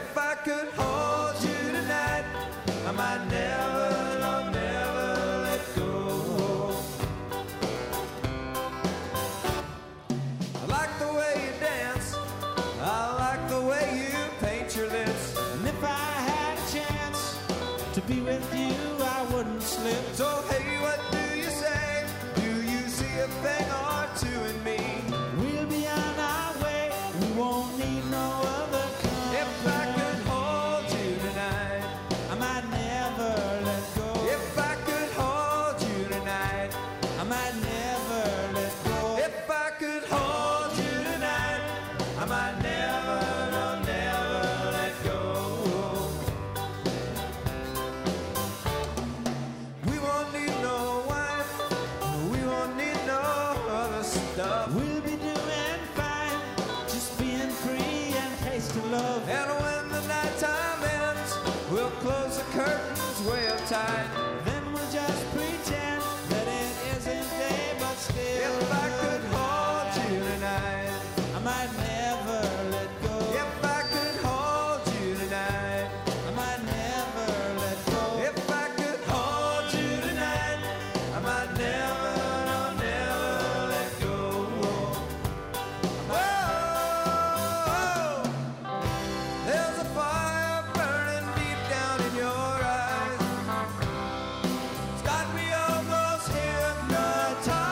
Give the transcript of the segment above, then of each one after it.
If I could hold you tonight, I might never, no, never let go. I like the way you dance, I like the way you paint your lips. And if I had a chance to be with you, I wouldn't slip. So hey, what do you say? Do you see a thing or two in me? We'll be on our way, we won't need no other company. If I could hold you tonight, I might never let go. if I could hold you tonight, I might never let go. if I could hold you tonight, I might never, no, never let go. We won't need no wife, we won't need no other stuff. We'll be doing fine, just being free and tasting love. And when the nighttime ends, we'll close the curtains way up tight. Then we'll just pretend that it isn't day, but still. If I could hold you tonight, I might never let go. if I could hold you tonight, I might never let go. if I could hold you tonight, I might never, no, never let go. Whoa, there's a fire burning deep down in your eyes. It's got me almost hypnotized.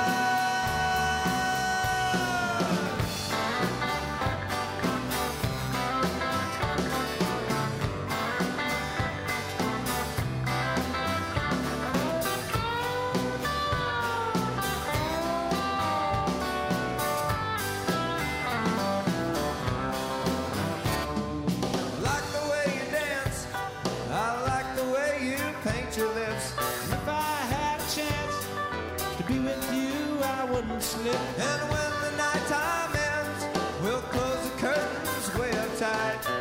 I like the way you dance, I like the way you paint your lips. And if I had a chance to be with you, I wouldn't slip. And when the nighttime ends, we'll close the curtains way up tight.